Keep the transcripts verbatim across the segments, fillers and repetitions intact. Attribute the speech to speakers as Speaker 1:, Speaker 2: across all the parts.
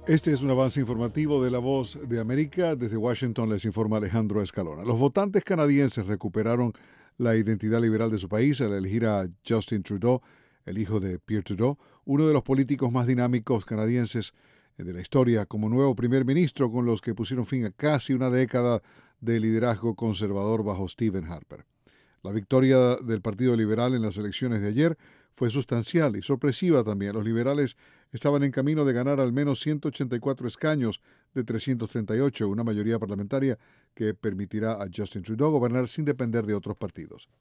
Speaker 1: Este es un avance informativo de La Voz de América. Desde Washington les informa Alejandro Escalona. Los votantes canadienses recuperaron la identidad liberal de su país al elegir a Justin Trudeau, el hijo de Pierre Trudeau, uno de los políticos más dinámicos canadienses de la historia, como nuevo primer ministro, con los que pusieron fin a casi una década de liderazgo conservador bajo Stephen Harper. La victoria del Partido Liberal en las elecciones de ayer fue sustancial y sorpresiva también. Los liberales estaban en camino de ganar al menos ciento ochenta y cuatro escaños de trescientos treinta y ocho, una mayoría parlamentaria que permitirá a Justin Trudeau gobernar sin depender de otros partidos.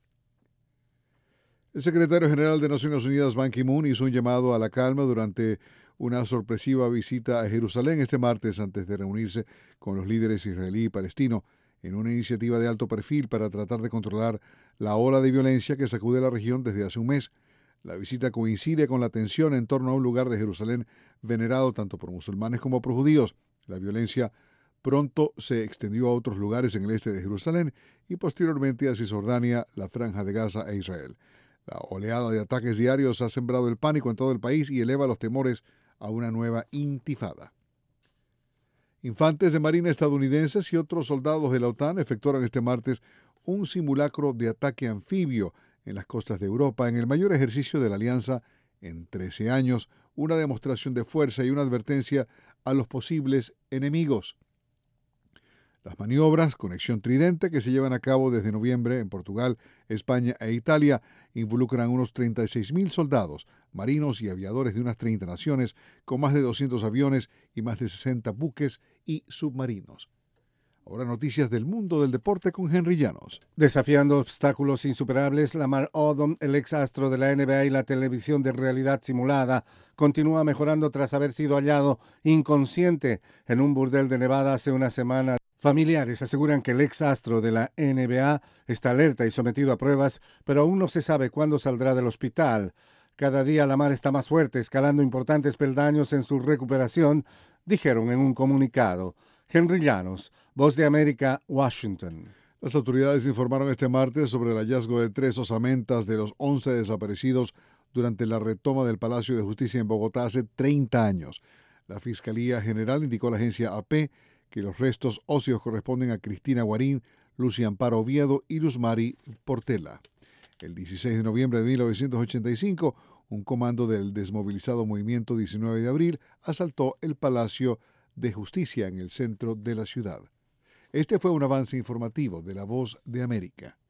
Speaker 1: El secretario general de Naciones Unidas, Ban Ki-moon, hizo un llamado a la calma durante una sorpresiva visita a Jerusalén este martes antes de reunirse con los líderes israelí y palestino en una iniciativa de alto perfil para tratar de controlar la ola de violencia que sacude la región desde hace un mes. La visita coincide con la tensión en torno a un lugar de Jerusalén venerado tanto por musulmanes como por judíos. La violencia pronto se extendió a otros lugares en el este de Jerusalén y posteriormente a Cisjordania, la Franja de Gaza e Israel. La oleada de ataques diarios ha sembrado el pánico en todo el país y eleva los temores a una nueva intifada. Infantes de marina estadounidenses y otros soldados de la OTAN efectuaron este martes un simulacro de ataque anfibio en las costas de Europa, en el mayor ejercicio de la alianza en trece años, una demostración de fuerza y una advertencia a los posibles enemigos. Las maniobras Conexión Tridente, que se llevan a cabo desde noviembre en Portugal, España e Italia, involucran unos treinta y seis mil soldados, marinos y aviadores de unas treinta naciones, con más de doscientos aviones y más de sesenta buques y submarinos. Ahora noticias del mundo del deporte con Henry Llanos.
Speaker 2: Desafiando obstáculos insuperables, Lamar Odom, el ex astro de la N B A y la televisión de realidad simulada, continúa mejorando tras haber sido hallado inconsciente en un burdel de Nevada hace una semana. Familiares aseguran que el ex astro de la N B A está alerta y sometido a pruebas, pero aún no se sabe cuándo saldrá del hospital. Cada día Lamar está más fuerte, escalando importantes peldaños en su recuperación, dijeron en un comunicado. Henry Llanos, Voz de América, Washington.
Speaker 1: Las autoridades informaron este martes sobre el hallazgo de tres osamentas de los once desaparecidos durante la retoma del Palacio de Justicia en Bogotá hace treinta años. La Fiscalía General indicó a la agencia A P que los restos óseos corresponden a Cristina Guarín, Lucia Amparo Oviedo y Luzmari Portela. El dieciséis de noviembre de mil novecientos ochenta y cinco, un comando del desmovilizado Movimiento diecinueve de abril asaltó el Palacio de Justicia en el centro de la ciudad. Este fue un avance informativo de La Voz de América.